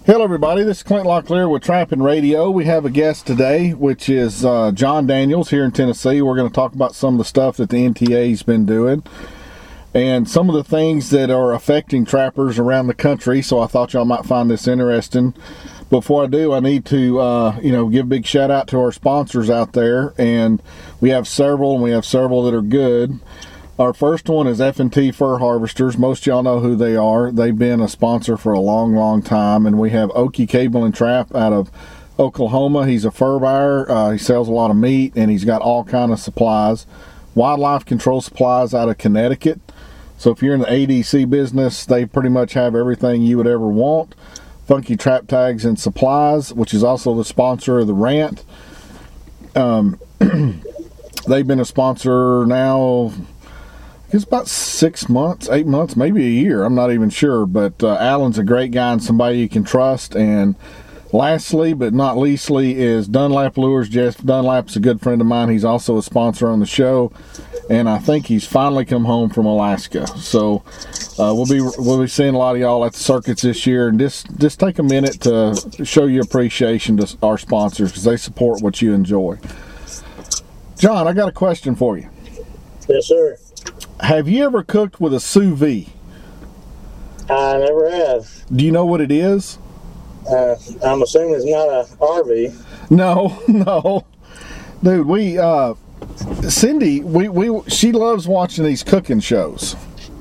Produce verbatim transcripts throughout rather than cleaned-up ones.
Hello, everybody. This is Clint Locklear with Trapping Radio. We have a guest today, which is uh, John Daniels here in Tennessee. We're going to talk about some of the stuff that the N T A's been doing and some of the things that are affecting trappers around the country. So I thought y'all might find this interesting. Before I do, I need to, uh, you know, give a big shout out to our sponsors out there, and we have several, and we have several that are good. Our first one is F and T Fur Harvesters. Most of y'all know who they are. They've been a sponsor for a long, long time. And we have Okie Cable and Trap out of Oklahoma. He's a fur buyer. Uh, he sells a lot of meat, and he's got all kind of supplies. Wildlife Control Supplies out of Connecticut. So if you're in the A D C business, they pretty much have everything you would ever want. Funky Trap Tags and Supplies, which is also the sponsor of the Rant. Um, they've been a sponsor now... It's about six months, eight months, maybe a year. I'm not even sure. But uh, Alan's a great guy and somebody you can trust. And lastly, but not leastly, is Dunlap Lures. Jeff Dunlap's a good friend of mine. He's also a sponsor on the show. And I think he's finally come home from Alaska. So uh, we'll be we'll be seeing a lot of y'all at the circuits this year. And just, just take a minute to show your appreciation to our sponsors because they support what you enjoy. John, I got a question for you. Yes, sir. Have you ever cooked with a sous vide? I never have. Do you know what it is? Uh, I'm assuming it's not a R V. No, no. Dude, we, uh, Cindy, we, we, she loves watching these cooking shows.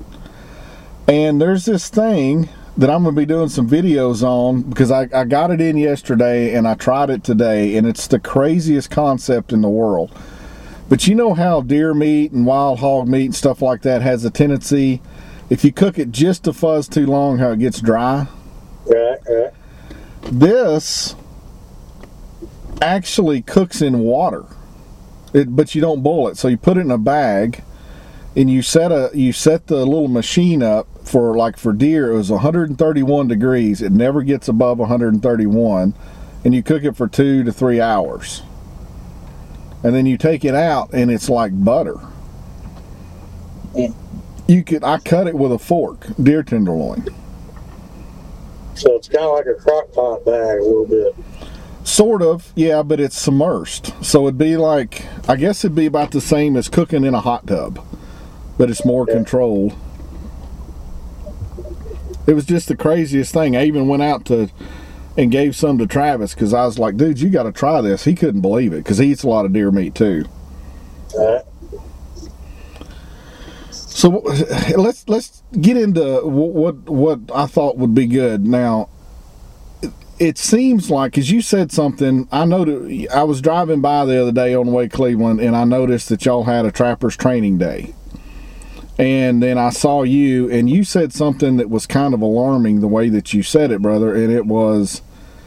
And there's this thing that I'm going to be doing some videos on because I, I got it in yesterday and I tried it today, and it's the craziest concept in the world. But you know how deer meat and wild hog meat and stuff like that has a tendency, if you cook it just a fuzz too long, how it gets dry? Right, right. This actually cooks in water, it, but you don't boil it. So you put it in a bag, and you set a you set the little machine up for, like for deer, it was one hundred thirty-one degrees. It never gets above one hundred thirty-one, and you cook it for two to three hours. And then you take it out, and it's like butter. Mm. You could I cut it with a fork, deer tenderloin. So it's kind of like a crock pot bag a little bit. Sort of, yeah, but it's submersed. So it'd be like, I guess it'd be about the same as cooking in a hot tub, but it's more yeah. controlled. It was just the craziest thing. I even went out to and gave some to Travis because I was like, dude, you got to try this. He couldn't believe it because he eats a lot of deer meat too. Uh, so let's let's get into what what I thought would be good. Now, it seems like, as you said something, I know that I was driving by the other day on the way to Cleveland, and I noticed that y'all had a Trappers Training Day. And then I saw you, and you said something that was kind of alarming the way that you said it, brother. And it was,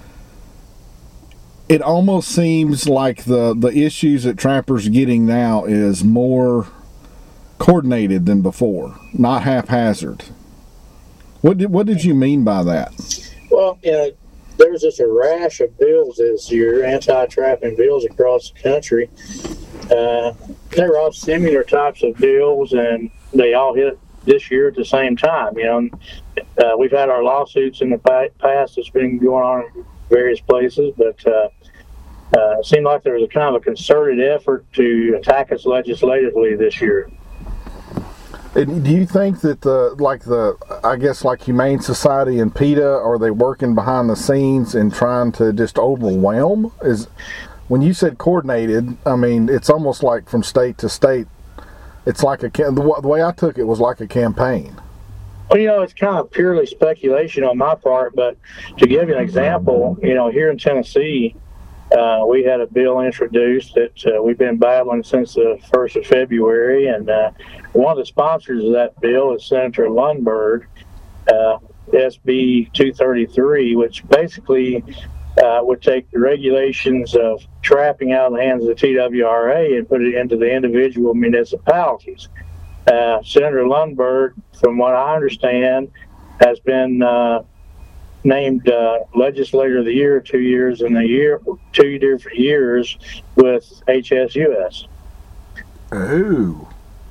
it almost seems like the, the issues that trappers are getting now is more coordinated than before, not haphazard. What did, what did you mean by that? Well, you know, there was just a rash of bills this year, anti-trapping bills across the country. Uh, they were all similar types of bills, and they all hit this year at the same time. You know, uh, we've had our lawsuits in the past that's been going on in various places, but uh, uh, it seemed like there was a kind of a concerted effort to attack us legislatively this year. And do you think that the, like the, I guess like Humane Society and PETA, are they working behind the scenes and trying to just overwhelm? Is when you said coordinated, I mean, it's almost like from state to state. It's like a, the way I took it was like a campaign. Well, you know, it's kind of purely speculation on my part, but to give you an example, you know, here in Tennessee, uh, we had a bill introduced that uh, we've been battling since the first of February, and uh, one of the sponsors of that bill is Senator Lundberg, uh, S B two thirty-three, which basically uh, would take the regulations of trapping out of the hands of the T W R A and put it into the individual municipalities. Uh, Senator Lundberg, from what I understand, has been uh, named uh, Legislator of the Year two years in a year, two different years with H S U S. Oh.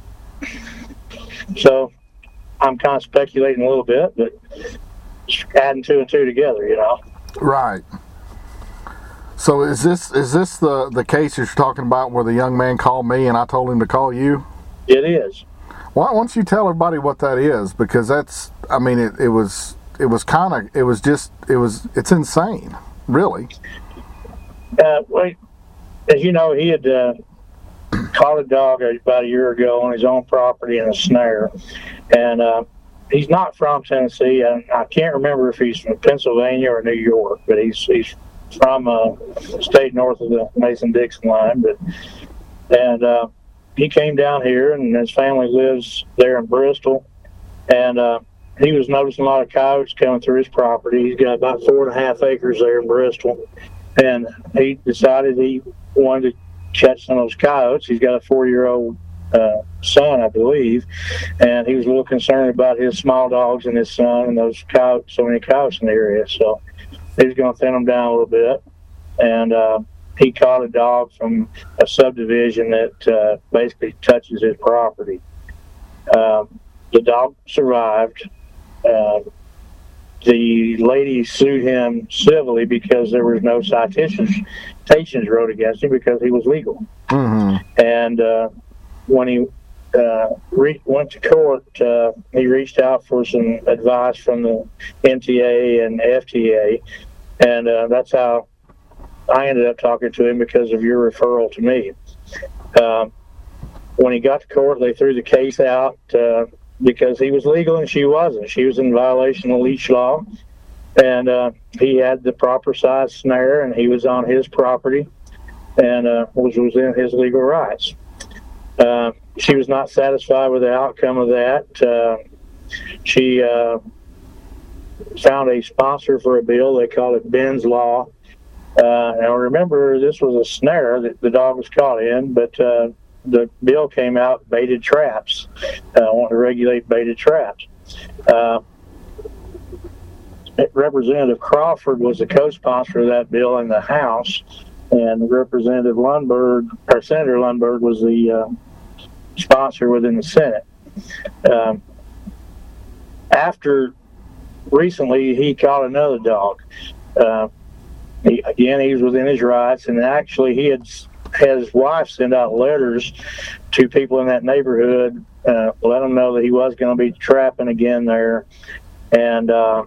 So I'm kind of speculating a little bit, but adding two and two together, you know. Right. So is this is this the, the case you're talking about where the young man called me and I told him to call you? It is. Why, why don't you tell everybody what that is? Because that's, I mean, it, it was it was kind of, it was just, it was, it's insane, really. Uh, well, as you know, he had uh, caught a dog about a year ago on his own property in a snare. And uh, he's not from Tennessee. I, I can't remember if he's from Pennsylvania or New York, but he's he's from a state north of the Mason-Dixon line. But and uh, he came down here, and his family lives there in Bristol. And uh, he was noticing a lot of coyotes coming through his property. He's got about four and a half acres there in Bristol. And he decided he wanted to catch some of those coyotes. He's got a four-year-old uh, son, I believe, and he was a little concerned about his small dogs and his son and those coyotes, so many coyotes in the area. So he was going to thin them down a little bit. And uh, he caught a dog from a subdivision that uh, basically touches his property. Um, the dog survived. Uh, the lady sued him civilly because there was no citations, citations wrote against him because he was legal. Mm-hmm. And uh, when he uh, re- went to court, uh, he reached out for some advice from the M T A and F T A, and uh, that's how I ended up talking to him because of your referral to me. Um, when he got to court, they threw the case out uh, because he was legal and she wasn't. She was in violation of leash law, and uh, he had the proper size snare, and he was on his property and uh, was within his legal rights. Uh, she was not satisfied with the outcome of that. Uh, she uh, found a sponsor for a bill. They called it Ben's Law. Uh, and remember, this was a snare that the dog was caught in, but uh, the bill came out baited traps. I uh, want to regulate baited traps. Uh, Representative Crawford was the co-sponsor of that bill in the House, and Representative Lundberg, or Senator Lundberg, was the uh, sponsor within the Senate. Um, after recently, he caught another dog. Uh, he, again, he was within his rights, and actually, he had had his wife send out letters to people in that neighborhood, uh, let them know that he was going to be trapping again there, and uh,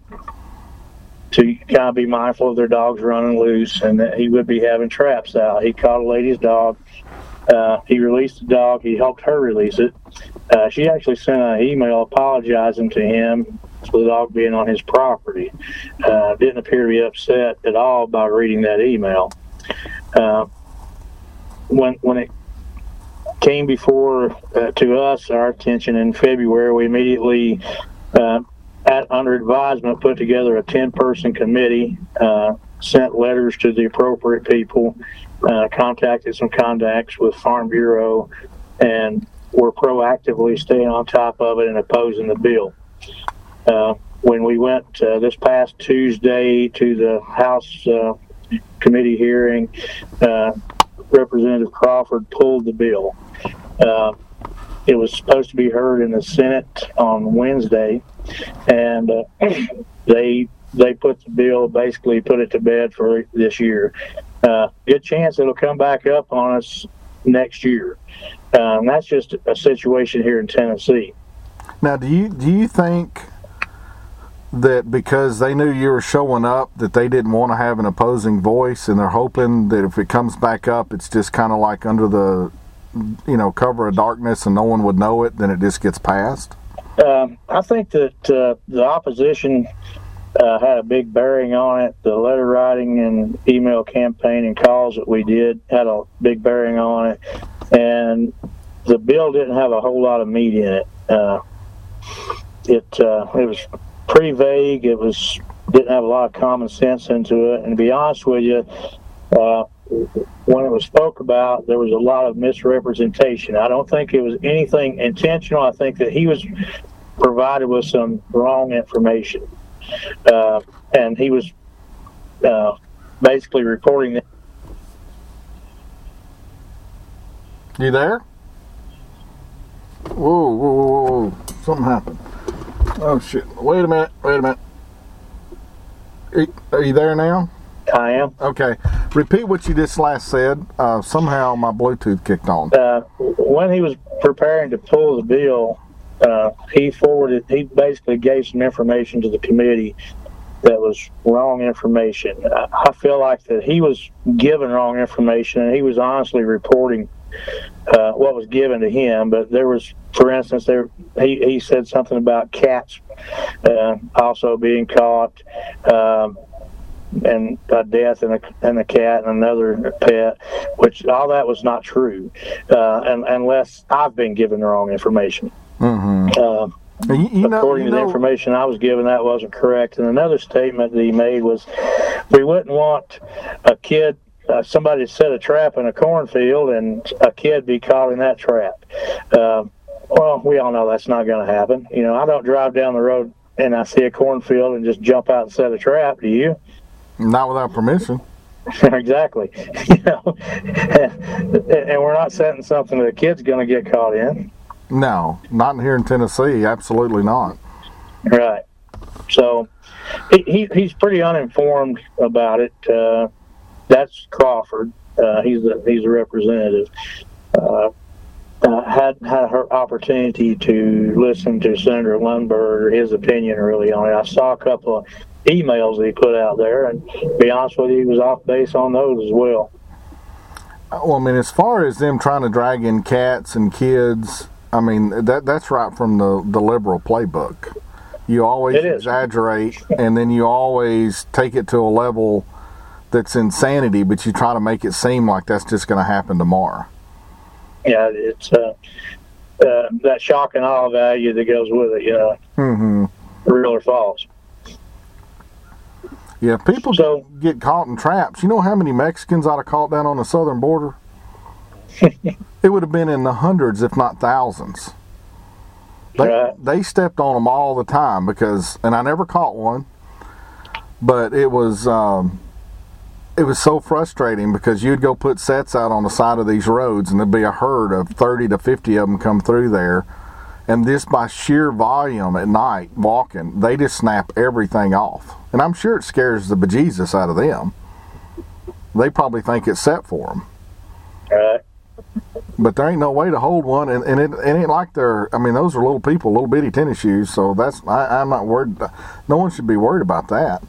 to kind of be mindful of their dogs running loose, and that he would be having traps out. He caught a lady's dog. Uh, he released the dog. He helped her release it. Uh, she actually sent an email apologizing to him for the dog being on his property. Uh, didn't appear to be upset at all by reading that email. Uh, when when it came before uh, to us, our attention in February, we immediately, uh, at under advisement, put together a ten-person committee, uh, sent letters to the appropriate people, uh, contacted some contacts with Farm Bureau, and were proactively staying on top of it and opposing the bill. Uh, when we went uh, this past Tuesday to the House uh, committee hearing, uh, Representative Crawford pulled the bill. Uh, it was supposed to be heard in the Senate on Wednesday, and uh, they they put the bill, basically put it to bed for this year. Uh, good chance it'll come back up on us next year. Um, that's just a situation here in Tennessee. Now, do you do you think that because they knew you were showing up, that they didn't want to have an opposing voice, and they're hoping that if it comes back up, it's just kind of like under the, you know, cover of darkness and no one would know it, then it just gets passed? Um, I think that uh, the opposition uh, had a big bearing on it. The letter writing and email campaign and calls that we did had a big bearing on it. And the bill didn't have a whole lot of meat in it. Uh, it uh, it was pretty vague. It was didn't have a lot of common sense into it. And to be honest with you, uh, when it was spoke about, there was a lot of misrepresentation. I don't think it was anything intentional. I think that he was provided with some wrong information, uh, and he was uh, basically reporting that. You there? Whoa, whoa, whoa, whoa, something happened. Oh shit, wait a minute, wait a minute. Are you there now? I am. Okay. Repeat what you just last said. Uh, somehow my Bluetooth kicked on. Uh, when he was preparing to pull the bill, uh, he forwarded, he basically gave some information to the committee that was wrong information. I, I feel like that he was given wrong information, and he was honestly reporting uh, what was given to him. But there was, for instance, there he, he said something about cats uh, also being caught. Um, and a death in a, in a cat and another pet, which all that was not true, uh, and, unless I've been given the wrong information. Mm-hmm. Uh, you, you know, according you to know, the information I was given, that wasn't correct. And another statement that he made was, we wouldn't want a kid, uh, somebody to set a trap in a cornfield and a kid be caught in that trap. Uh, well, we all know that's not going to happen. You know, I don't drive down the road and I see a cornfield and just jump out and set a trap. Do you? Not without permission. Exactly. You know, and, and we're not setting something that a kid's going to get caught in. No, not here in Tennessee. Absolutely not. Right. So he, he he's pretty uninformed about it. Uh, that's Crawford. Uh, he's the he's a representative. Uh, uh, had had her opportunity to listen to Senator Lundberg, his opinion really on it. I saw a couple of emails that he put out there, and to be honest with you, he was off base on those as well. Well, I mean, as far as them trying to drag in cats and kids, I mean, that that's right from the, the liberal playbook. You always exaggerate, and then you always take it to a level that's insanity, but you try to make it seem like that's just going to happen tomorrow. Yeah, it's uh, uh, that shock and awe value that goes with it, you know, mm-hmm. real or false. Yeah, people so, get caught in traps. You know how many Mexicans I'd have caught down on the southern border? It would have been in the hundreds, if not thousands. They, right. they stepped on them all the time because, and I never caught one, but it was um, it was so frustrating because you'd go put sets out on the side of these roads and there'd be a herd of thirty to fifty of them come through there, and just by sheer volume at night walking, they just snap everything off. And I'm sure it scares the bejesus out of them. They probably think it's set for them. Right. But there ain't no way to hold one, and, and it, it ain't like they're, I mean, those are little people, little bitty tennis shoes, so that's, I, I'm not worried. No one should be worried about that.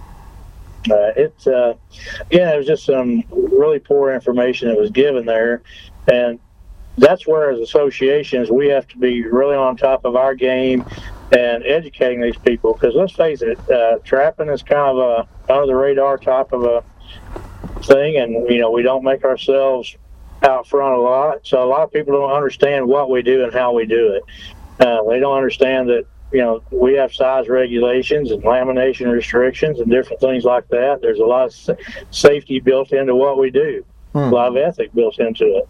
Uh, it's, uh, yeah, it was just some really poor information that was given there, and that's where, as associations, we have to be really on top of our game and educating these people, because let's face it, uh, trapping is kind of a under the radar type of a thing, and you know, we don't make ourselves out front a lot, so a lot of people don't understand what we do and how we do it. Uh, they don't understand that, you know, we have size regulations and lamination restrictions and different things like that. There's a lot of sa- safety built into what we do, hmm. a lot of ethic built into it.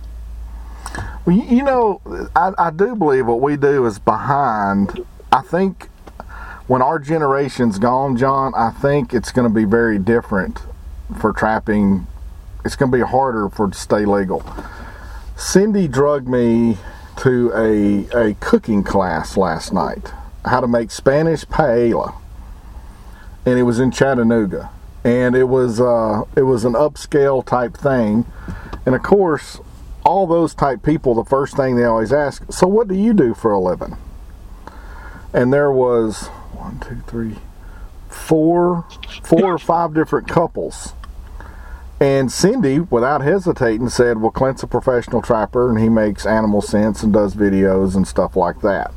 Well, you know, I, I do believe what we do is behind. I think when our generation's gone, John, I think it's going to be very different for trapping. It's going to be harder for it to stay legal. Cindy drugged me to a, a cooking class last night, how to make Spanish paella, and it was in Chattanooga, and it was uh, it was an upscale type thing, and of course, all those type people, the first thing they always ask, so what do you do for a living? And there was one, two, three, four, four or five different couples. And Cindy, without hesitating, said, well, Clint's a professional trapper, and he makes Animal Sense and does videos and stuff like that.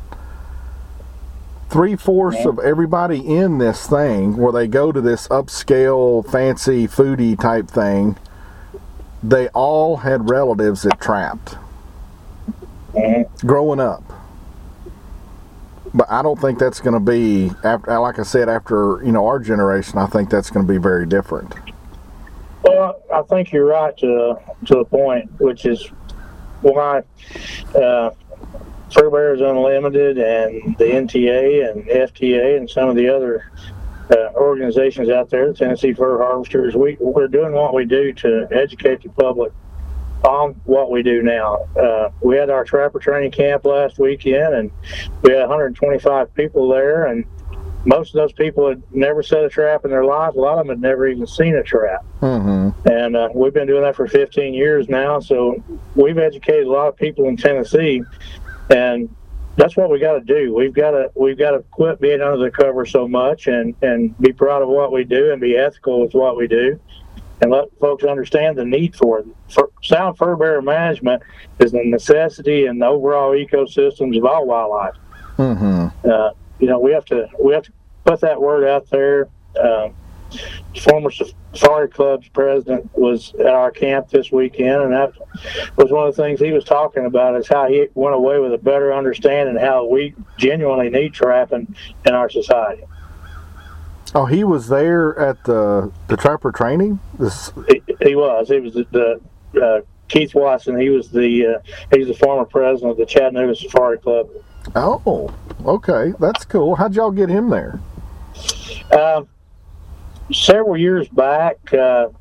Three-fourths of everybody in this thing, where they go to this upscale, fancy, foodie type thing, they all had relatives that trapped growing up. But I don't think that's going to be, after, like I said, after, you know, our generation, I think that's going to be very different. Well, I think you're right to to the point, which is why uh, Fur Bears Unlimited and the N T A and F T A and some of the other uh, organizations out there, the Tennessee Fur Harvesters, we, we're doing what we do to educate the public on what we do now. Uh, we had our trapper training camp last weekend, and we had one hundred twenty-five people there, and most of those people had never set a trap in their life. A lot of them had never even seen a trap. Mm-hmm. And uh, we've been doing that for fifteen years now. So we've educated a lot of people in Tennessee, and that's what we got to do. We've got to we've got to quit being under the cover so much, and and be proud of what we do, and be ethical with what we do, and let folks understand the need for it. For sound fur bearer management is a necessity in the overall ecosystems of all wildlife. Mm-hmm. Uh, you know, we have to we have to put that word out there. Um, former Safari Club's president was at our camp this weekend, and that was one of the things he was talking about, is how he went away with a better understanding how we genuinely need trapping in our society. Oh, he was there at the the trapper training? This... He, he was. He was the, the uh, Keith Watson. He was the uh, he's the former president of the Chattanooga Safari Club. Oh, okay, that's cool. How'd y'all get him there? Um, several years back, uh,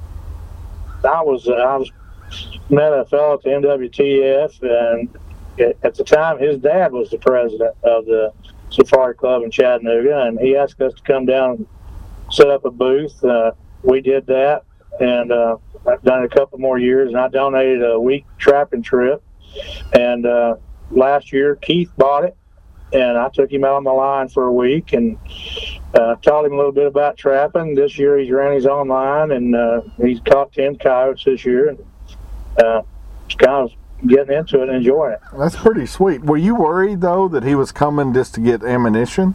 I was I was met a fellow at the M W T F, and at the time his dad was the president of the Safari Club in Chattanooga, and he asked us to come down and set up a booth. Uh, we did that, and uh, I've done it a couple more years, and I donated a week trapping trip, and uh, last year Keith bought it, and I took him out on the line for a week and uh, taught him a little bit about trapping. This year he's ran his own line, and uh, he's caught ten coyotes this year, and uh, just kind of getting into it and enjoying it. That's pretty sweet. Were you worried, though, that he was coming just to get ammunition?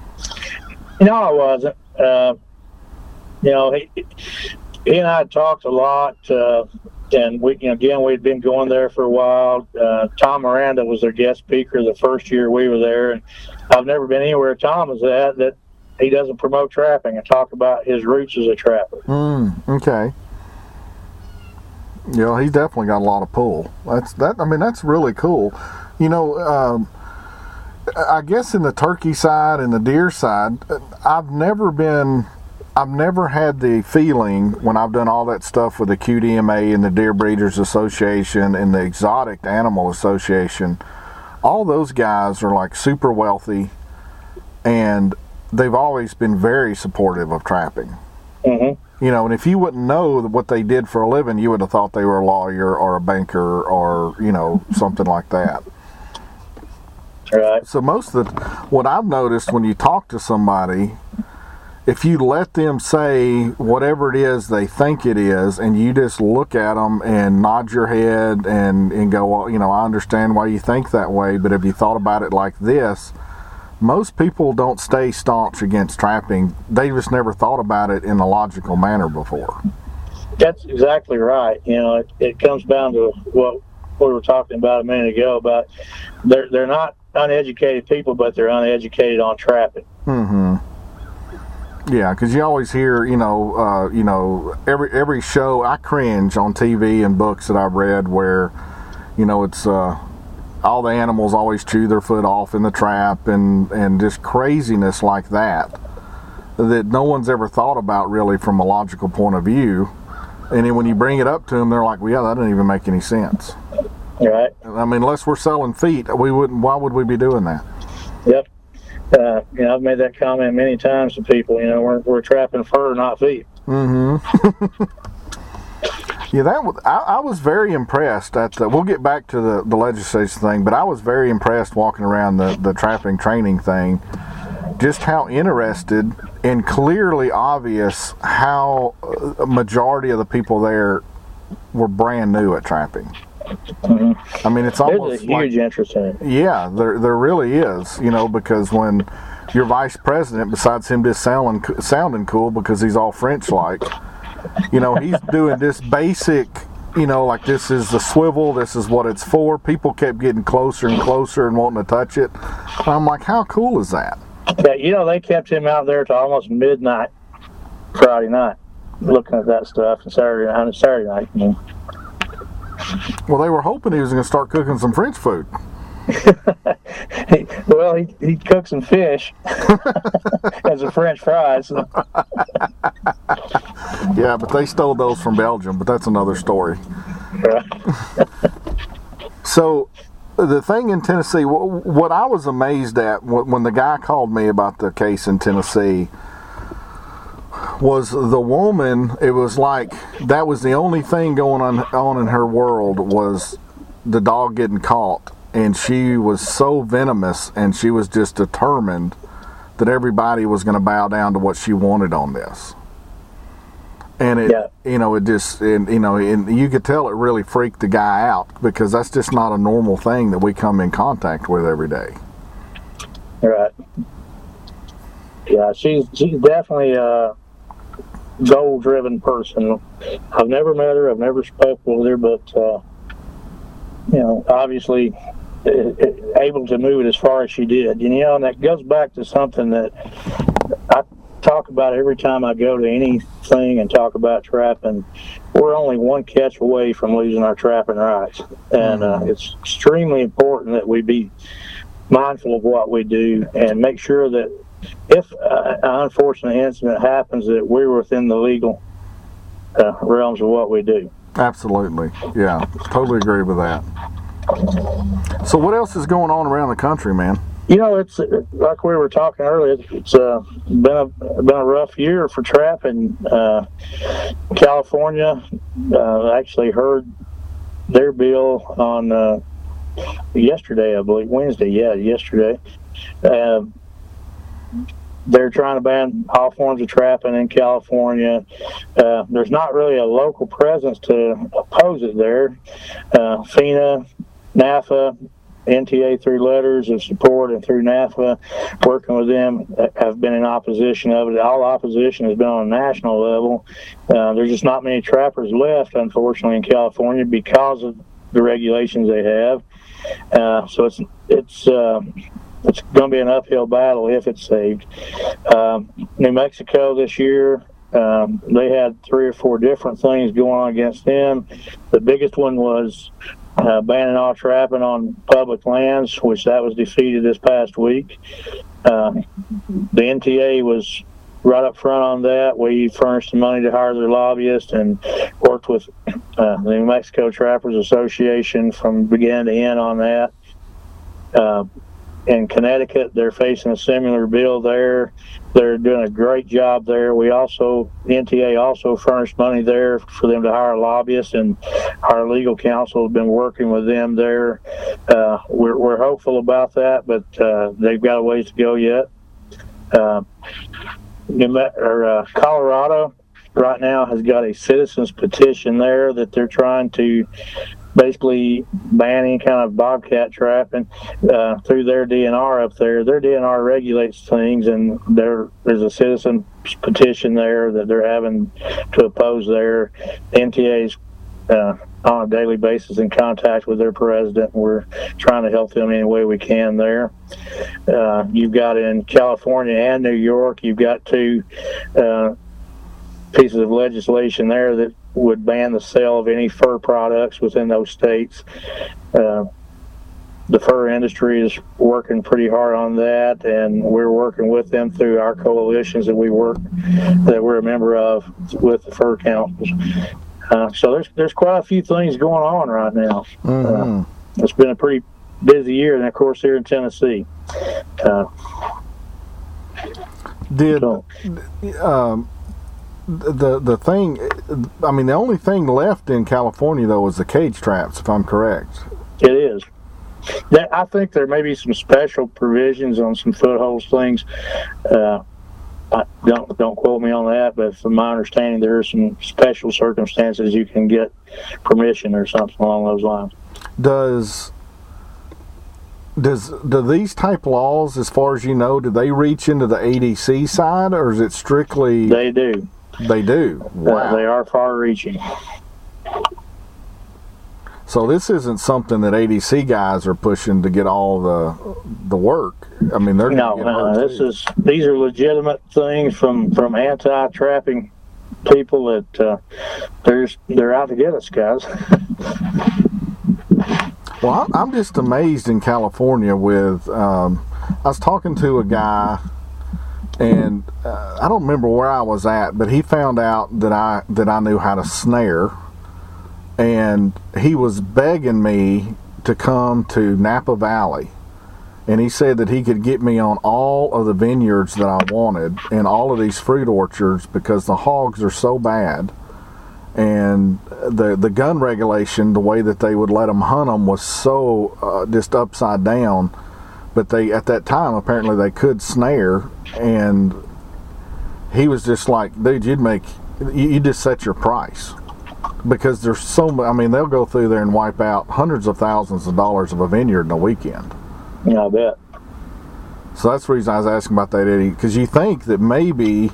No, I wasn't. Uh, you know, he, he and I had talked a lot, uh, and we, you know, again, we'd been going there for a while. Uh, Tom Miranda was their guest speaker the first year we were there, and I've never been anywhere Tom was at that he doesn't promote trapping and talk about his roots as a trapper. Mm, okay. You know, he's definitely got a lot of pull. That's that. I mean, that's really cool. You know, um, I guess in the turkey side and the deer side, I've never been. I've never had the feeling when I've done all that stuff with the Q D M A and the Deer Breeders Association and the Exotic Animal Association, all those guys are like super wealthy, and they've always been very supportive of trapping. Mm-hmm. You know, and if you wouldn't know what they did for a living, you would have thought they were a lawyer or a banker or, you know, something like that. Right. So most of the, what I've noticed when you talk to somebody, if you let them say whatever it is they think it is, and you just look at them and nod your head and, and go, well, you know, I understand why you think that way, but have you thought about it like this? Most people don't stay staunch against trapping. They just never thought about it in a logical manner before. That's exactly right. You know, it, it comes down to what we were talking about a minute ago, about they're, they're not uneducated people, but they're uneducated on trapping. Mm-hmm. Yeah, because you always hear, you know, uh, you know, every every show, I cringe on T V and books that I've read where, you know, it's uh, all the animals always chew their foot off in the trap, and, and just craziness like that, that no one's ever thought about really from a logical point of view. And then when you bring it up to them, they're like, well, yeah, that doesn't even make any sense. Right. I mean, unless we're selling feet, we wouldn't, why would we be doing that? Yep. Uh, you know, I've made that comment many times to people. You know, we're we're trapping fur, not feet. Mm-hmm. Yeah, that was, I, I was very impressed at the. We'll get back to the the legislation thing, but I was very impressed walking around the the trapping training thing. Just how interested and clearly obvious how a majority of the people there were brand new at trapping. Mm-hmm. I mean, it's There's almost a huge like, interest in it. Yeah, there there really is. You know, because when your vice president, besides him just sounding sounding cool because he's all French like, you know, he's doing this basic, you know, like this is the swivel, this is what it's for. People kept getting closer and closer and wanting to touch it. And I'm like, how cool is that? Yeah, you know, they kept him out there till almost midnight Friday night, looking at that stuff, and Saturday on Saturday night. You know. Well, they were hoping he was going to start cooking some French food. he, well, he he cooked some fish as a French fries. So. Yeah, but they stole those from Belgium, but that's another story. Right. So, the thing in Tennessee, what I was amazed at when the guy called me about the case in Tennessee was the woman. It was like that was the only thing going on, on in her world was the dog getting caught. And she was so venomous, and she was just determined that everybody was going to bow down to what she wanted on this. And it, yeah. you know, it just, and, you know, and you could tell it really freaked the guy out because that's just not a normal thing that we come in contact with every day. Right. Yeah, she's she's definitely a goal-driven person. I've never met her. I've never spoken with her, but uh, you know, obviously it, it, able to move it as far as she did. You know, and that goes back to something that I talk about every time I go to anything and talk about trapping. We're only one catch away from losing our trapping rights, and uh, it's extremely important that we be mindful of what we do and make sure that if uh, an unfortunate incident happens, that we're within the legal uh, realms of what we do. Absolutely, yeah, totally agree with that. So, what else is going on around the country, man? You know, it's like we were talking earlier. It's uh, been a been a rough year for trapping. Uh, California uh, actually heard their bill on uh, yesterday, I believe, Wednesday. Yeah, yesterday. Uh, they're trying to ban all forms of trapping in California. Uh, there's not really a local presence to oppose it there. Uh, FINA, NAFA, N T A through letters of support and through NAFA, working with them, have been in opposition of it. All opposition has been on a national level. Uh, there's just not many trappers left, unfortunately, in California because of the regulations they have. Uh, so it's it's uh, it's going to be an uphill battle if it's saved. Um, New Mexico this year, um, they had three or four different things going on against them. The biggest one was Uh, banning all trapping on public lands, which that was defeated this past week. Uh, the N T A was right up front on that. We furnished the money to hire their lobbyists and worked with uh, the New Mexico Trappers Association from beginning to end on that. Uh, in Connecticut, they're facing a similar bill there. They're doing a great job there. We also, the N T A also furnished money there for them to hire lobbyists, and our legal counsel has been working with them there. Uh, we're, we're hopeful about that, but uh, they've got a ways to go yet. Uh, New Me- or, uh, Colorado right now has got a citizens petition there that they're trying to basically ban any kind of bobcat trapping uh, through their D N R up there. Their D N R regulates things, and there there's a citizen petition there that they're having to oppose there. The N T A's uh, on a daily basis in contact with their president. We're trying to help them any way we can there. Uh, you've got in California and New York, you've got two uh, pieces of legislation there that would ban the sale of any fur products within those states. Uh, the fur industry is working pretty hard on that, and we're working with them through our coalitions that we work, that we're a member of with the fur councils. Uh, so there's there's quite a few things going on right now. Mm-hmm. Uh, it's been a pretty busy year, and of course here in Tennessee. Uh, Did so, um, the the thing? I mean, the only thing left in California though is the cage traps, if I'm correct. It is. I think there may be some special provisions on some footholds things. Uh, I don't don't quote me on that, but from my understanding, there are some special circumstances you can get permission or something along those lines. Does does do these type laws, as far as you know, do they reach into the A D C side, or is it strictly? They do. They do. Wow. Uh, they are far-reaching. So this isn't something that A D C guys are pushing to get all the the work. I mean, they're no, no. This too. is these are legitimate things from, from anti-trapping people that uh, they're they're out to get us, guys. Well, I'm just amazed in California with. Um, I was talking to a guy, and uh, I don't remember where I was at, but he found out that I that I knew how to snare. And he was begging me to come to Napa Valley, and he said that he could get me on all of the vineyards that I wanted and all of these fruit orchards because the hogs are so bad. And the the gun regulation, the way that they would let them hunt them was so uh, just upside down. But they, at that time, apparently they could snare. And he was just like, dude, you'd make, you, you just set your price. Because there's so, I mean, they'll go through there and wipe out hundreds of thousands of dollars of a vineyard in a weekend. Yeah, I bet. So that's the reason I was asking about that, Eddie. Because you think that maybe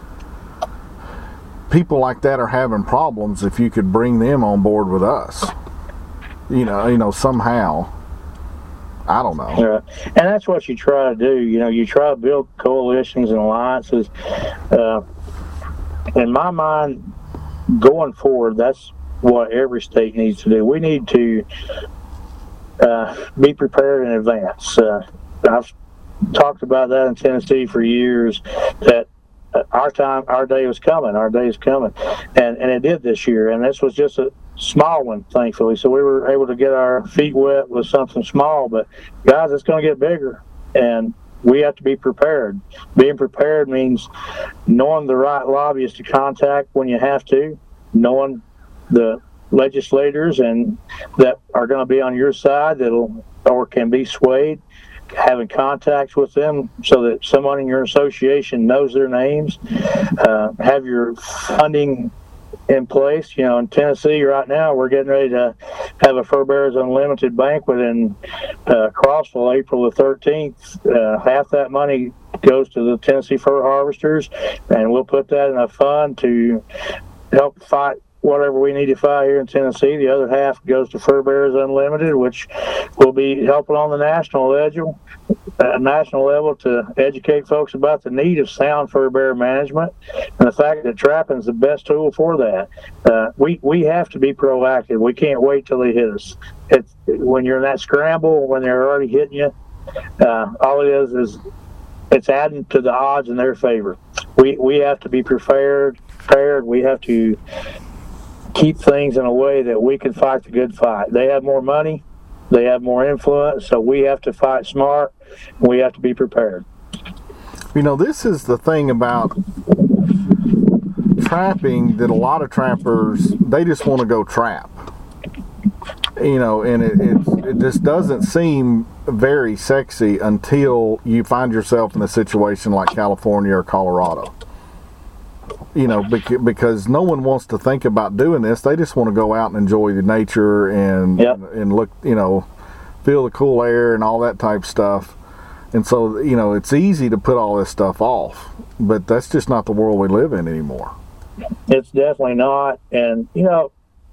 people like that are having problems if you could bring them on board with us, you know, you know, somehow. I don't know. Yeah. And that's what you try to do. You know, you try to build coalitions and alliances. Uh, in my mind, going forward, that's what every state needs to do. We need to uh, be prepared in advance. Uh, I've talked about that in Tennessee for years, that our time, our day was coming. Our day is coming, and and it did this year. And this was just a small one, thankfully. So we were able to get our feet wet with something small. But guys, it's going to get bigger, and we have to be prepared. Being prepared means knowing the right lobbyists to contact when you have to, knowing the legislators and that are going to be on your side that'll or can be swayed, having contacts with them so that someone in your association knows their names, uh, have your funding in place. You know, in Tennessee right now, we're getting ready to have a Fur Bearers Unlimited banquet in uh, Crossville, April the thirteenth. Uh, half that money goes to the Tennessee Fur Harvesters, and we'll put that in a fund to help fight whatever we need to fight here in Tennessee. The other half goes to Fur Bearers Unlimited, which will be helping on the national level, uh, national level to educate folks about the need of sound fur bearer management and the fact that trapping is the best tool for that. Uh, we we have to be proactive. We can't wait till they hit us. It's when you're in that scramble, when they're already hitting you. Uh, all it is is it's adding to the odds in their favor. We we have to be prepared. Prepared. We have to keep things in a way that we can fight the good fight. They have more money, they have more influence, so we have to fight smart, and we have to be prepared. You know, this is the thing about trapping, that a lot of trappers, they just want to go trap. You know, and it, it, it just doesn't seem very sexy until you find yourself in a situation like California or Colorado. You know, because no one wants to think about doing this. They just want to go out and enjoy the nature and yep. and look, you know, feel the cool air and all that type stuff. And so, you know, it's easy to put all this stuff off, but that's just not the world we live in anymore. It's definitely not. And, you know,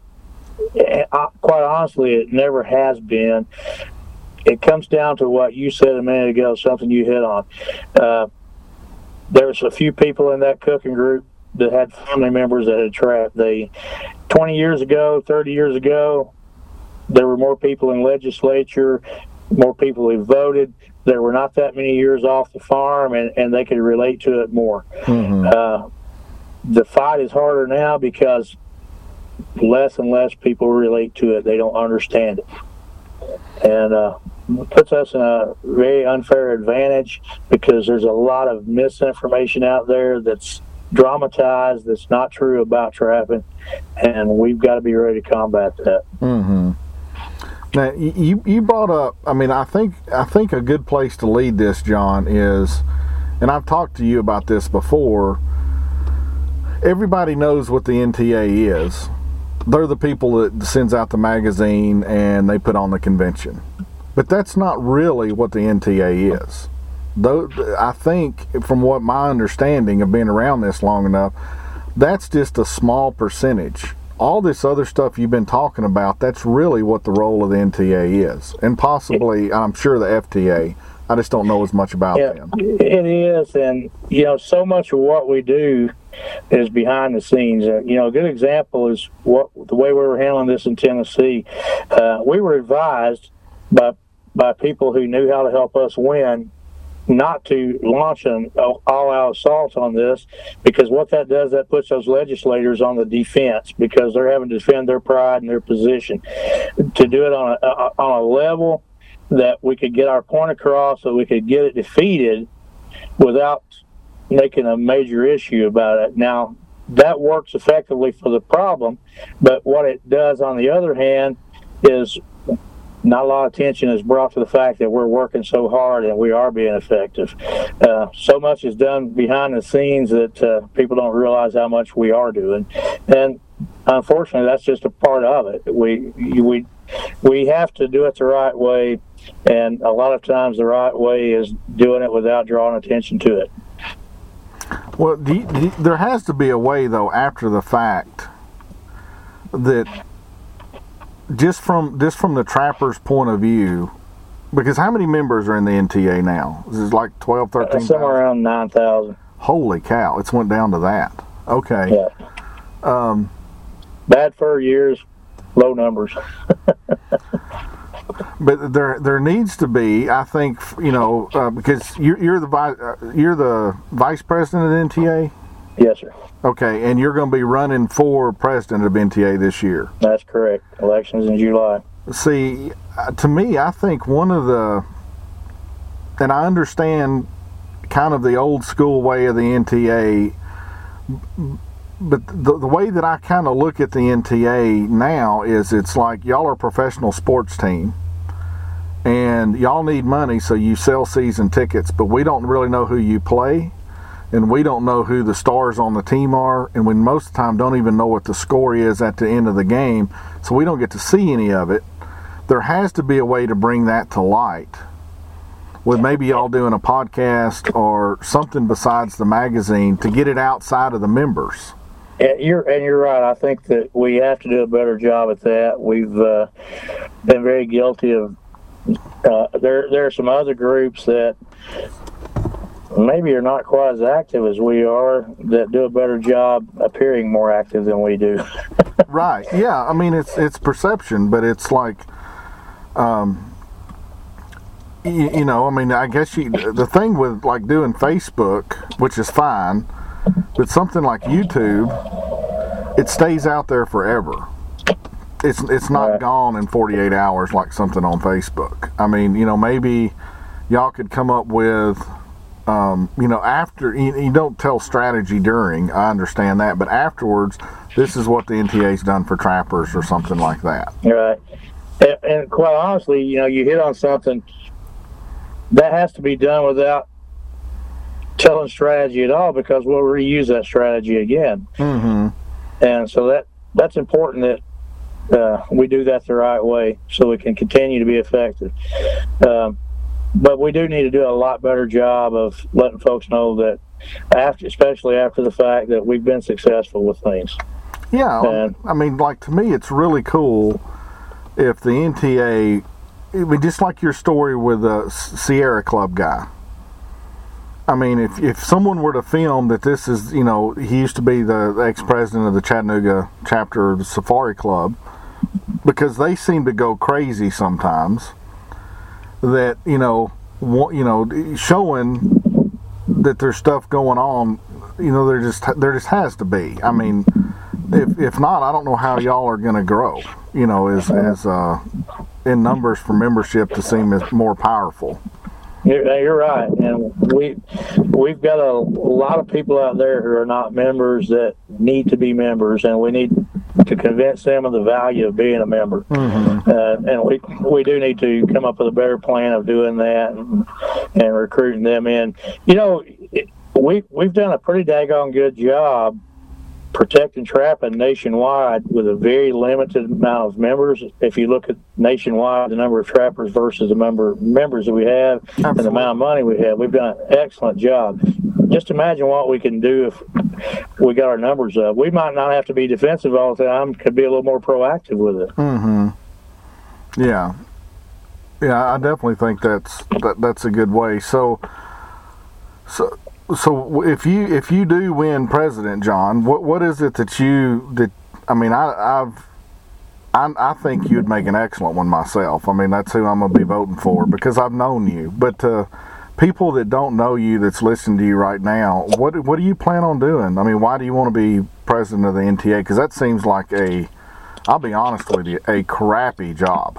quite honestly, it never has been. It comes down to what you said a minute ago, something you hit on. Uh, There's a few people in that cooking group that had family members that had trapped. They, twenty years ago, thirty years ago, there were more people in legislature, more people who voted. There were not that many years off the farm, and, and they could relate to it more. Mm-hmm. Uh, the fight is harder now because less and less people relate to it. They don't understand it. And uh, it puts us in a very unfair advantage because there's a lot of misinformation out there that's dramatized, that's not true about trapping, and we've got to be ready to combat that. Mm-hmm. Now, you you brought up, I mean, I think I think a good place to lead this, John, is, and I've talked to you about this before, everybody knows what the N T A is. They're the people that sends out the magazine and they put on the convention. But that's not really what the N T A is. Though I think, from what my understanding of being around this long enough, that's just a small percentage. All this other stuff you've been talking about, that's really what the role of the N T A is. And possibly, I'm sure, the F T A. I just don't know as much about yeah, them. It is, and, you know, so much of what we do is behind the scenes. Uh, you know, a good example is what the way we were handling this in Tennessee. Uh, we were advised by by people who knew how to help us win not to launch an all-out assault on this, because what that does, that puts those legislators on the defense, because they're having to defend their pride and their position. To do it on a, on a level that we could get our point across, so we could get it defeated without making a major issue about it. Now, that works effectively for the problem, but what it does on the other hand is not a lot of attention is brought to the fact that we're working so hard and we are being effective. Uh, so much is done behind the scenes that uh, people don't realize how much we are doing. And unfortunately, that's just a part of it. We, we, we have to do it the right way, and a lot of times the right way is doing it without drawing attention to it. Well, do you, do you, there has to be a way, though, after the fact, that just from just from the trappers' point of view, because how many members are in the N T A now? Is it like twelve, thirteen? Uh, somewhere around nine thousand. Holy cow, it's went down to that. Okay. Yeah. Um, Bad fur years, low numbers. But there, there needs to be, I think, you know, uh, because you're, you're the vice, uh, you're the vice president of the N T A. Yes, sir. Okay, and you're going to be running for president of N T A this year. That's correct. Elections in July. See, uh, to me, I think one of the, and I understand kind of the old school way of the N T A, but the, the way that I kind of look at the N T A now is it's like y'all are a professional sports team and y'all need money, so you sell season tickets, but we don't really know who you play, and we don't know who the stars on the team are, and we most of the time don't even know what the score is at the end of the game, so we don't get to see any of it. There has to be a way to bring that to light, with maybe y'all doing a podcast or something besides the magazine to get it outside of the members. And you're and you're right. I think that we have to do a better job at that. We've uh, been very guilty of. Uh, there there are some other groups that maybe are not quite as active as we are that do a better job appearing more active than we do. Right. Yeah. I mean, it's it's perception, but it's like, um, you, you know, I mean, I guess you, the thing with like doing Facebook, which is fine, but something like YouTube, it stays out there forever. It's it's not right. gone in forty-eight hours like something on Facebook. I mean, you know, maybe y'all could come up with, um, you know, after, you, you don't tell strategy during, I understand that, but afterwards, this is what the N T A's done for trappers or something like that. Right. And, and quite honestly, you know, you hit on something that has to be done without telling strategy at all, because we'll reuse that strategy again. Mm-hmm. And so that that's important that uh, we do that the right way so we can continue to be effective. Um, but we do need to do a lot better job of letting folks know that, after, especially after the fact, that we've been successful with things. Yeah, and, I mean, like, to me, it's really cool if the N T A, I mean, just like your story with the Sierra Club guy. I mean, if, if someone were to film that this is, you know, he used to be the ex-president of the Chattanooga chapter of the Safari Club, because they seem to go crazy sometimes, that, you know, you know, showing that there's stuff going on, you know, there just there just has to be. I mean, if if not, I don't know how y'all are going to grow, you know, as as uh, in numbers for membership to seem as more powerful. You're, you're right, and we we've got a, a lot of people out there who are not members that need to be members, and we need to convince them of the value of being a member. Mm-hmm. Uh, and we we do need to come up with a better plan of doing that and, and recruiting them in. You know, it, we we've done a pretty daggone good job protecting trapping nationwide with a very limited amount of members. If you look at nationwide, the number of trappers versus the number of members that we have Absolutely. and the amount of money we have, we've done an excellent job. Just imagine what we can do if we got our numbers up. We might not have to be defensive all the time, could be a little more proactive with it. Mm-hmm. Yeah. Yeah, I definitely think that's that, that's a good way. So, so So if you if you do win president, John, what what is it that you that I mean I I've I, I think you'd make an excellent one myself. I mean, that's who I'm gonna be voting for because I've known you. But uh, people that don't know you, that's listening to you right now, what what do you plan on doing? I mean, why do you want to be president of the N T A? Because that seems like a, I'll be honest with you, a crappy job.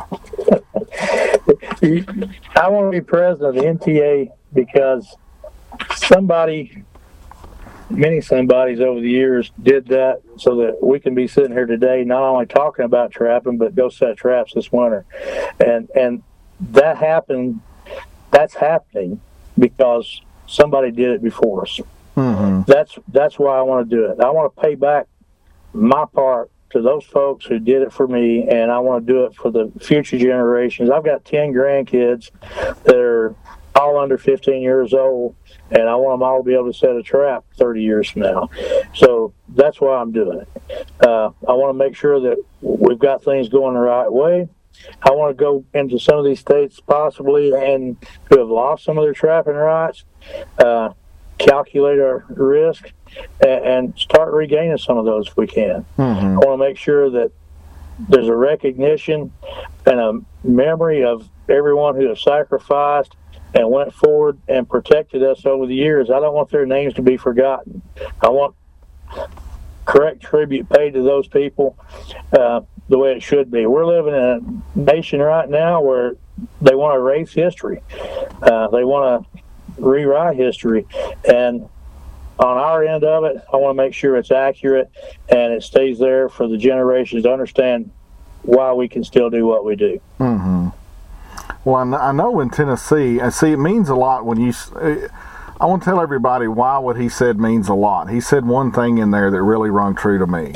I want to be president of the N T A because somebody, many somebodies over the years did that so that we can be sitting here today not only talking about trapping, but go set traps this winter. And and that happened, that's happening because somebody did it before us. Mm-hmm. That's that's why I want to do it. I want to pay back my part to those folks who did it for me, and I want to do it for the future generations. I've got ten grandkids that are all under fifteen years old, and I want them all to be able to set a trap thirty years from now. So that's why I'm doing it. Uh, I want to make sure that we've got things going the right way. I want to go into some of these states possibly and who have lost some of their trapping rights, uh, calculate our risk, and, and start regaining some of those if we can. Mm-hmm. I want to make sure that there's a recognition and a memory of everyone who has sacrificed and went forward and protected us over the years. I don't want their names to be forgotten. I want correct tribute paid to those people uh, the way it should be. We're living in a nation right now where they want to erase history. Uh, they want to rewrite history. And on our end of it, I want to make sure it's accurate and it stays there for the generations to understand why we can still do what we do. Mm-hmm. Well, I know in Tennessee, and see, it means a lot when you, I want to tell everybody why what he said means a lot. He said one thing in there that really rung true to me.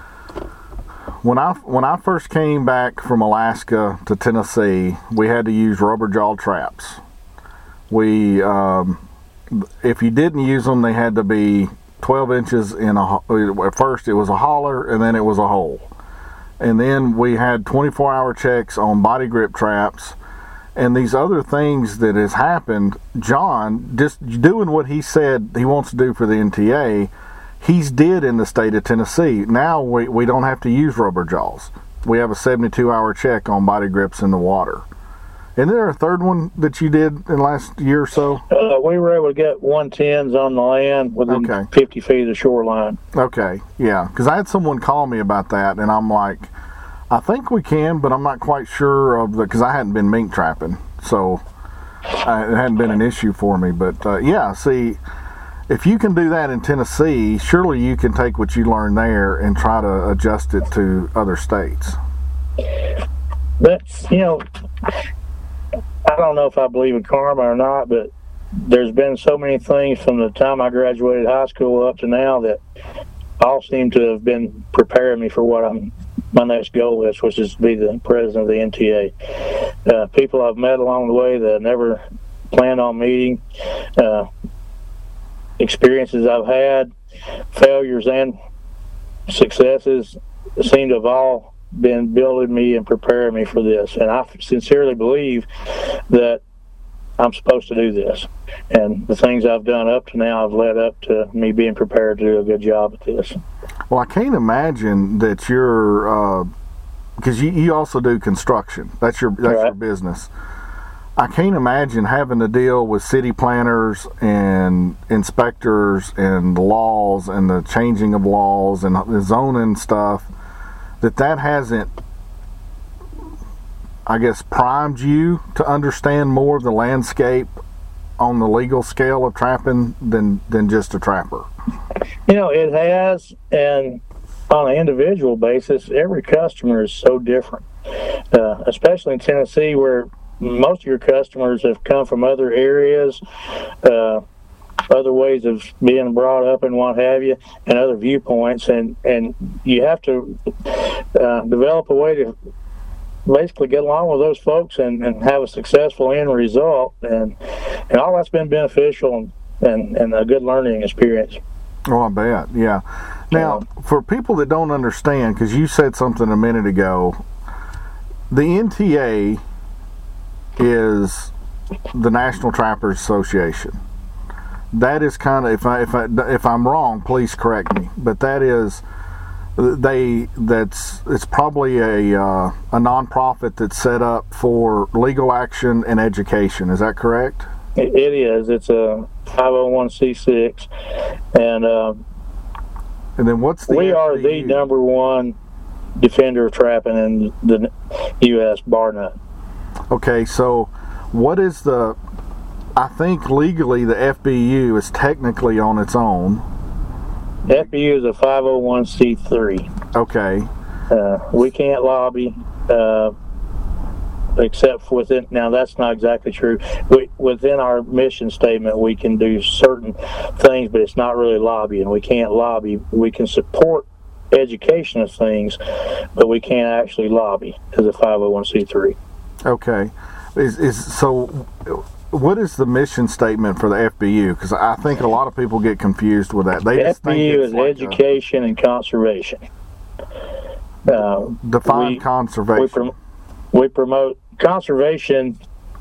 When I, when I first came back from Alaska to Tennessee, we had to use rubber jaw traps. We, um, if you didn't use them, they had to be twelve inches in a, at first it was a holler and then it was a hole. And then we had twenty-four hour checks on body grip traps. And these other things that has happened, John, just doing what he said he wants to do for the N T A, he's did in the state of Tennessee. Now we, we don't have to use rubber jaws. We have a seventy-two hour check on body grips in the water. Isn't there a third one that you did in the last year or so? Uh, we were able to get one tens on the land within okay. fifty feet of the shoreline. Okay, yeah. Because I had someone call me about that, and I'm like, I think we can, but I'm not quite sure of the, because I hadn't been mink trapping, so uh, it hadn't been an issue for me. But uh, yeah, see, if you can do that in Tennessee, surely you can take what you learned there and try to adjust it to other states. But, you know, I don't know if I believe in karma or not, but there's been so many things from the time I graduated high school up to now that all seem to have been preparing me for what I'm my next goal is, which is to be the president of the N T A. Uh, people I've met along the way that I never planned on meeting, uh, experiences I've had, failures and successes seem to have all been building me and preparing me for this. And I sincerely believe that I'm supposed to do this. And the things I've done up to now have led up to me being prepared to do a good job at this. Well, I can't imagine that you're, because uh, you, you also do construction. That's your that's right. your business. I can't imagine having to deal with city planners and inspectors and laws and the changing of laws and the zoning stuff, that that hasn't, I guess, primed you to understand more of the landscape on the legal scale of trapping than, than just a trapper. You know, it has, and on an individual basis, every customer is so different, uh, especially in Tennessee where most of your customers have come from other areas, uh, other ways of being brought up and what have you, and other viewpoints, and, and you have to uh, develop a way to basically get along with those folks and, and have a successful end result, and and all that's been beneficial and, and, and a good learning experience. Oh, I bet, yeah. Now, um, for people that don't understand, because you said something a minute ago, the N T A is the National Trappers Association. That is kind of, if I if I if I'm wrong, please correct me. But that is, they that's it's probably a uh, a nonprofit that's set up for legal action and education. Is that correct? It, it is. It's a five oh one c six, and uh, and then what's the we F B U? are the number one defender of trapping in the U S bar none. Okay, so what is the? I think legally the F B U is technically on its own. F B U is a five oh one c three. Okay. Uh, we can't lobby. Uh, except within, now that's not exactly true. We, within our mission statement, we can do certain things, but it's not really lobbying. We can't lobby. We can support education of things, but we can't actually lobby as a five oh one c three. Okay. Is, is so what is the mission statement for the F B U? Because I think a lot of people get confused with that. They The just F B U think it's is like education and conservation. Uh, define we, conservation. We, prom- we promote conservation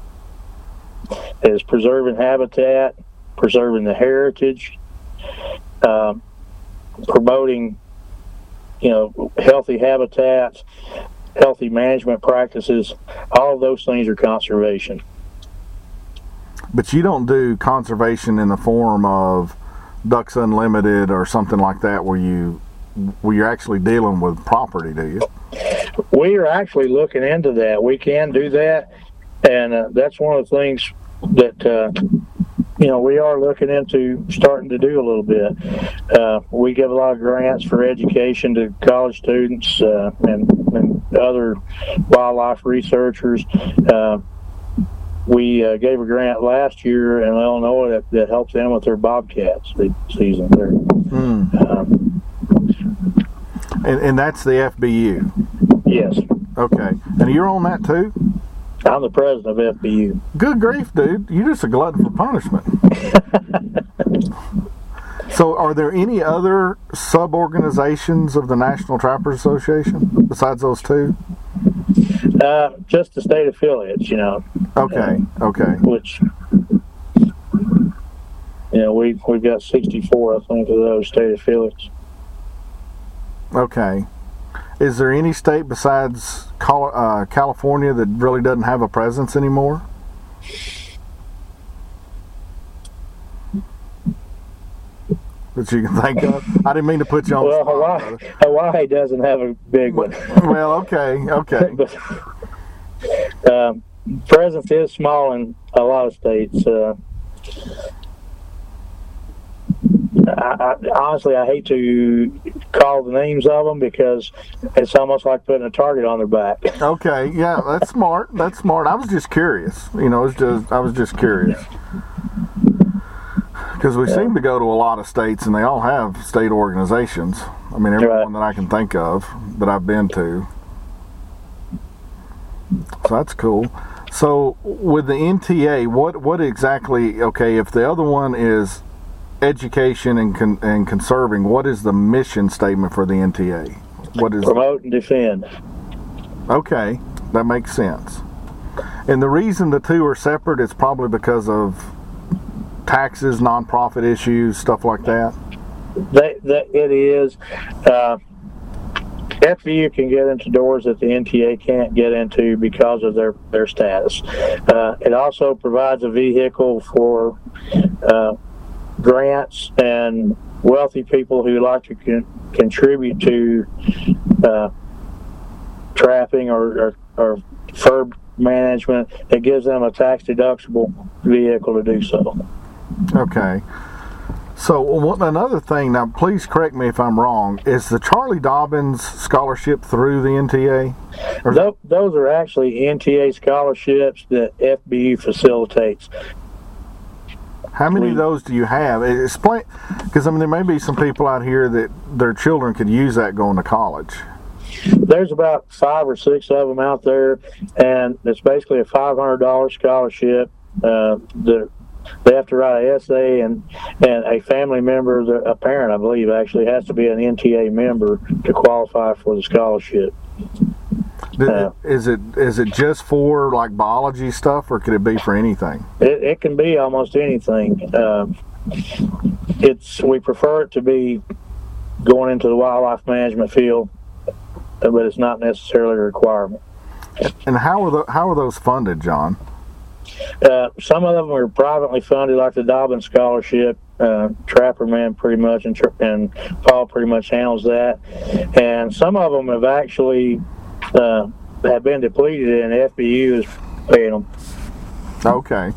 is preserving habitat, preserving the heritage, uh, promoting, you know, healthy habitats, healthy management practices. All of those things are conservation. But you don't do conservation in the form of Ducks Unlimited or something like that, where you where you're actually dealing with property, do you? We are actually looking into that. We can do that, and uh, that's one of the things that uh, you know we are looking into starting to do a little bit. Uh, we give a lot of grants for education to college students uh, and, and other wildlife researchers. Uh, we uh, gave a grant last year in Illinois that, that helps them with their bobcats season there. Mm. Um, And, and that's the F B U? Yes. Okay. And you're on that too? I'm the president of F B U. Good grief, dude. You're just a glutton for punishment. So are there any other sub-organizations of the National Trappers Association besides those two? Uh, just the state affiliates, you know. Okay, uh, okay. Which, you know, we, we've got sixty-four, I think, of those state affiliates. Okay. Is there any state besides Col- uh, California that really doesn't have a presence anymore? That you can think of? I didn't mean to put you on Well, the spot. Hawaii, Hawaii doesn't have a big one. Well, okay, okay. But, um, presence is small in a lot of states. Uh, I, I, honestly, I hate to call the names of them because it's almost like putting a target on their back. Okay, yeah, that's smart. That's smart. I was just curious. You know, it's just I was just curious because we yeah. seem to go to a lot of states and they all have state organizations. I mean, every right. one that I can think of that I've been to. So that's cool. So with the N T A, what what exactly? Okay, if the other one is education and con- and conserving, what is the mission statement for the N T A? What is promote and defend? Okay, that makes sense. And the reason the two are separate is probably because of taxes, nonprofit issues, stuff like that. That, that it is. Uh, F B U can get into doors that the N T A can't get into because of their their status. Uh, it also provides a vehicle for uh, grants and wealthy people who like to con- contribute to uh, trapping or, or, or fur management. It gives them a tax deductible vehicle to do so. Okay. So what, another thing, now please correct me if I'm wrong, is the Charlie Dobbins scholarship through the N T A? Or those, those are actually N T A scholarships that F B U facilitates. How many of those do you have? Explain, because I mean there may be some people out here that their children could use that going to college. There's about five or six of them out there, and it's basically a five hundred dollars scholarship. Uh, the, they have to write an essay, and, and a family member, a parent I believe actually, has to be an N T A member to qualify for the scholarship. Uh, is it is it just for like biology stuff, or could it be for anything? It, it can be almost anything. Uh, it's we prefer it to be going into the wildlife management field, but it's not necessarily a requirement. And how are the, how are those funded, John? Uh, some of them are privately funded, like the Dobbin Scholarship. Uh, Trapper Man pretty much, and, and Paul pretty much handles that. And some of them have actually uh, have been depleted, and F B U is paying them. Okay.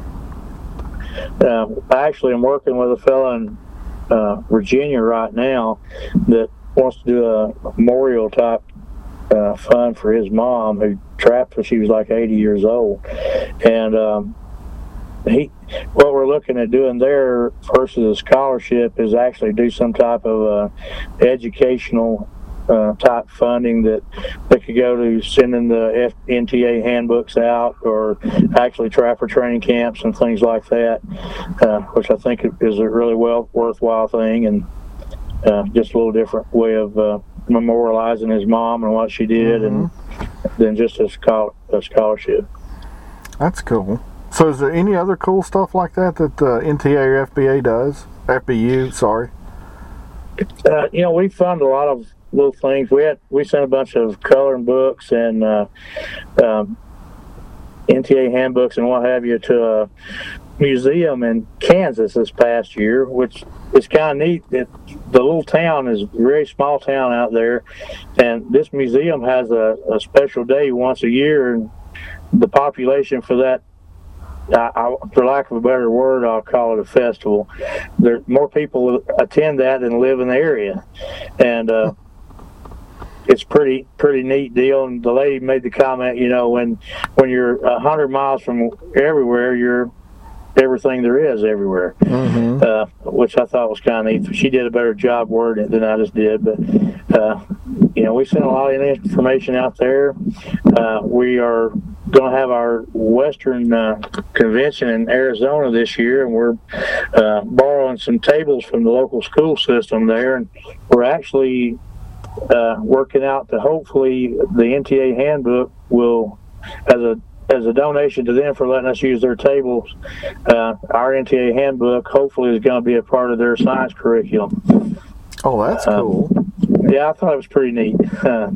Uh, I actually am working with a fellow in uh, Virginia right now that wants to do a memorial type uh, fund for his mom, who trapped when she was like eighty years old. And um, he, what we're looking at doing there versus a scholarship is actually do some type of uh, educational uh, type funding that they could go to sending the F- N T A handbooks out, or actually trapper training camps and things like that, uh, which I think is a really well worthwhile thing, and uh, just a little different way of uh, memorializing his mom and what she did, mm-hmm. and than just a, schol- a scholarship. That's cool. So is there any other cool stuff like that that uh, N T A or F B A does? F B U, sorry. Uh, you know, we fund a lot of little things. We had we sent a bunch of coloring books and uh, um, N T A handbooks and what have you to a museum in Kansas this past year, which is kind of neat. That the little town is a very small town out there, and this museum has a, a special day once a year, and the population for that, I, I, for lack of a better word, I'll call it a festival. There more people attend that than live in the area, and uh, it's pretty pretty neat deal. And the lady made the comment, you know, when when you're a hundred miles from everywhere, you're everything there is everywhere, mm-hmm. uh, which I thought was kind of neat. She did a better job wording it than I just did, but uh, you know, we sent a lot of information out there. Uh, we are going to have our Western uh, convention in Arizona this year, and we're uh, borrowing some tables from the local school system there, and we're actually uh, working out to hopefully the N T A handbook will, as a as a donation to them for letting us use their tables, uh, our N T A handbook hopefully is going to be a part of their science curriculum. Oh, that's cool. Um, yeah, I thought it was pretty neat. Uh,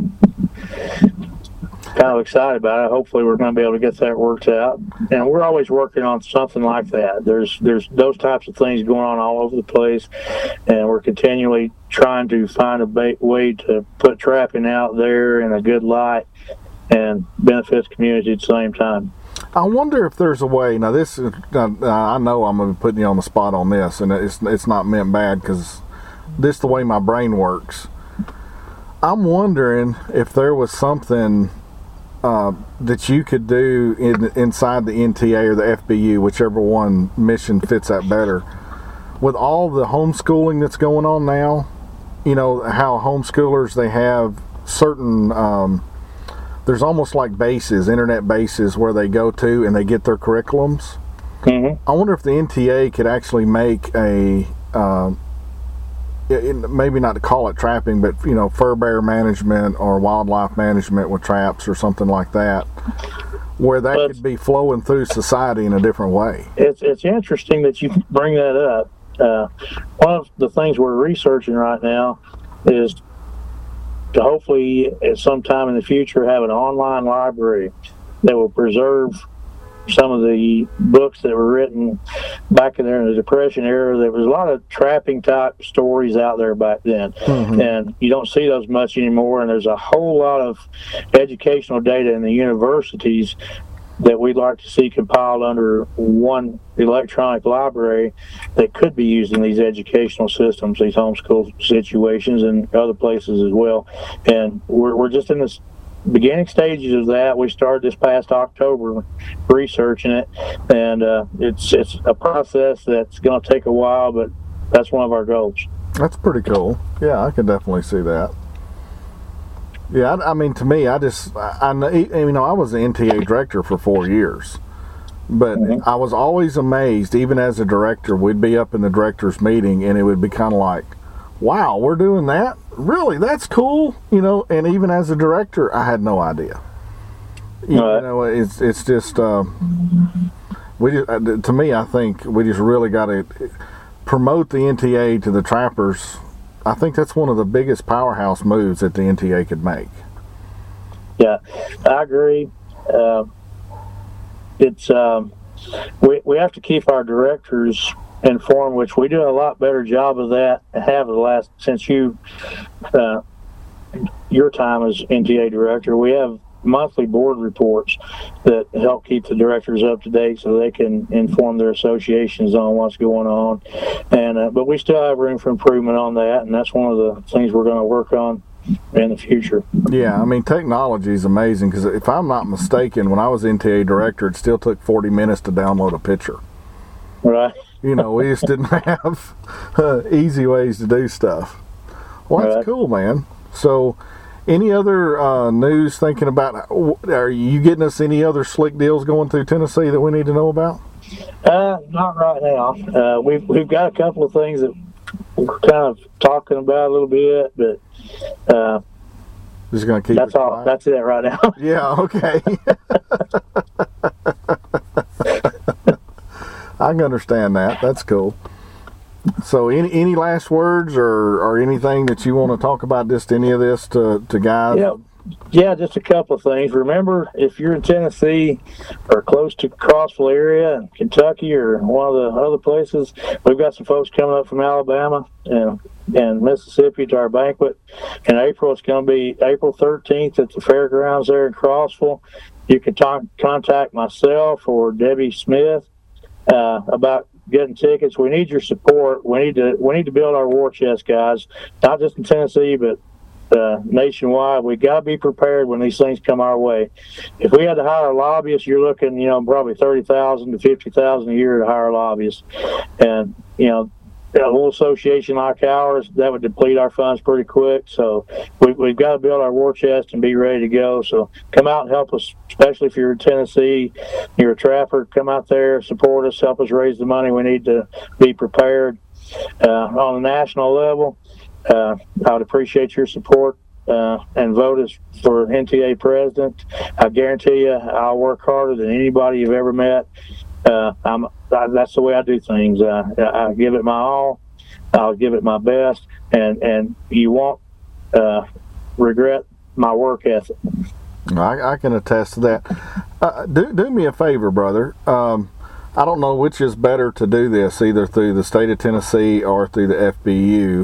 kind of excited about it. Hopefully we're going to be able to get that worked out. And we're always working on something like that. There's there's those types of things going on all over the place, and we're continually trying to find a ba- way to put trapping out there in a good light and benefits the community at the same time. I wonder if there's a way. Now, this is, uh, I know I'm going to be putting you on the spot on this, and it's it's not meant bad, because this is the way my brain works. I'm wondering if there was something uh, that you could do in, inside the N T A or the F B U, whichever one mission fits that better, with all the homeschooling that's going on now. You know, how homeschoolers, they have certain, um, there's almost like bases, internet bases, where they go to and they get their curriculums. Mm-hmm. I wonder if the N T A could actually make a, uh, it, maybe not to call it trapping, but, you know, fur bear management or wildlife management with traps or something like that, where that could be flowing through society in a different way. It's it's interesting that you bring that up. Uh, one of the things we're researching right now is to hopefully at some time in the future have an online library that will preserve some of the books that were written back in there in the Depression era. There was a lot of trapping type stories out there back then, mm-hmm. and you don't see those much anymore. And there's a whole lot of educational data in the universities that we'd like to see compiled under one electronic library that could be used in these educational systems, these homeschool situations, and other places as well. And we're we're just in this beginning stages of that. We started this past October researching it, and uh, it's it's a process that's going to take a while, but that's one of our goals. That's pretty cool. Yeah, I can definitely see that. Yeah, I, I mean, to me, I just, I, I, you know, I was the N T A director for four years, but mm-hmm. I was always amazed, even as a director, we'd be up in the director's meeting, and it would be kind of like, wow, we're doing that? Really? That's cool? You know, and even as a director, I had no idea. You right. know, it's it's just, uh, we just, to me, I think we just really got to promote the N T A to the trappers. I think that's one of the biggest powerhouse moves that the N T A could make. Yeah, I agree. Uh, it's um, we we have to keep our directors informed, which we do a lot better job of that. Have the last since you uh, your time as N T A director, we have monthly board reports that help keep the directors up to date so they can inform their associations on what's going on. And uh, but we still have room for improvement on that, and that's one of the things we're going to work on in the future. Yeah, I mean, technology is amazing, because if I'm not mistaken, when I was N T A director, it still took forty minutes to download a picture. Right. You know, we just didn't have uh, easy ways to do stuff. Well, that's right. Cool, man. So, any other uh, news thinking about, are you getting us any other slick deals going through Tennessee that we need to know about? Uh, not right now. Uh, we've, we've got a couple of things that we're kind of talking about a little bit, but uh, just gonna keep that's it all. quiet. That's it right now. Yeah, okay. I can understand that. That's cool. So, any any last words or, or anything that you want to talk about, just any of this to, to guys? Yeah, yeah, just a couple of things. Remember, if you're in Tennessee or close to Crossville area, and Kentucky or one of the other places, we've got some folks coming up from Alabama and and Mississippi to our banquet in April. It's going to be April thirteenth at the fairgrounds there in Crossville. You can talk, contact myself or Debbie Smith uh, about getting tickets. We need your support. We need to we need to build our war chest, guys. Not just in Tennessee, but uh, nationwide. We got to be prepared when these things come our way. If we had to hire a lobbyist, you're looking, you know, probably thirty thousand to fifty thousand a year to hire a lobbyist, and you know, a little association like ours, that would deplete our funds pretty quick. So we, we've got to build our war chest and be ready to go. So come out and help us, especially if you're in Tennessee, you're a trapper, come out there, support us, help us raise the money we need to be prepared. Uh, on the national level, uh, I would appreciate your support uh, and vote us for N T A president. I guarantee you I'll work harder than anybody you've ever met. Uh, I'm, I, that's the way I do things. Uh, I give it my all. I'll give it my best, and and you won't uh, regret my work ethic. I, I can attest to that. Uh, do do me a favor, brother. Um, I don't know which is better to do this, either through the state of Tennessee or through the F B U.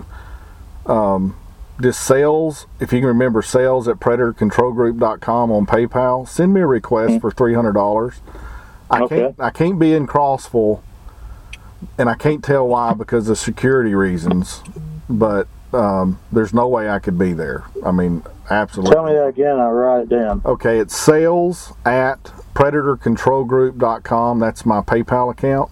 Um, just sales, if you can remember, sales at predator control group dot com on PayPal. Send me a request mm-hmm. for three hundred dollars. I okay. can't I can't be in Crossville, and I can't tell why, because of security reasons, but um, there's no way I could be there. I mean, absolutely. Tell me that again, I'll write it down. Okay, it's sales at predator control group dot com. That's my PayPal account.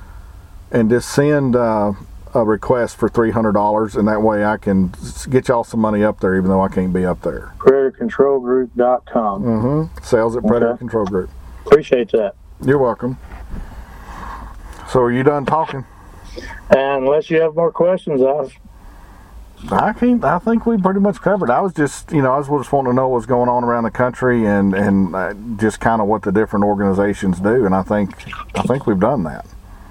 And just send uh, a request for three hundred dollars, and that way I can get y'all some money up there, even though I can't be up there. predator control group dot com. Mm-hmm. Sales at Predator okay. Control Group. Appreciate that. You're welcome. So are you done talking? And unless you have more questions, I've... I think I think we pretty much covered. I was just, you know, I was just wanting to know what's going on around the country, and and uh, just kind of what the different organizations do, and I think I think we've done that.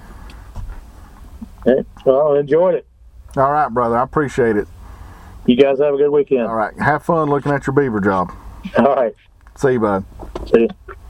Okay. Well, I enjoyed it. All right, brother. I appreciate it. You guys have a good weekend. All right. Have fun looking at your beaver job. All right. See you, bud. See you.